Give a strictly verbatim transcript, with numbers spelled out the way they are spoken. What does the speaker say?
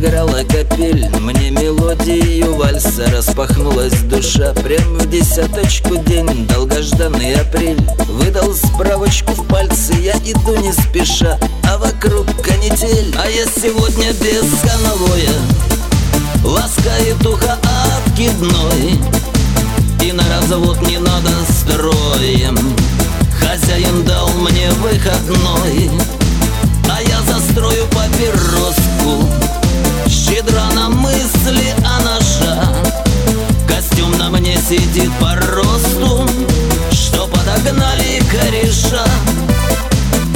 заиграла капель, мне мелодию вальса распахнулась душа. Прям в десяточку день, долгожданный апрель, выдал справочку в пальцы, я иду не спеша, а вокруг канитель. А я сегодня без конвоя, ласкает ухо откидной, и на развод не надо строем, хозяин дал мне выходной. А я застрою папироску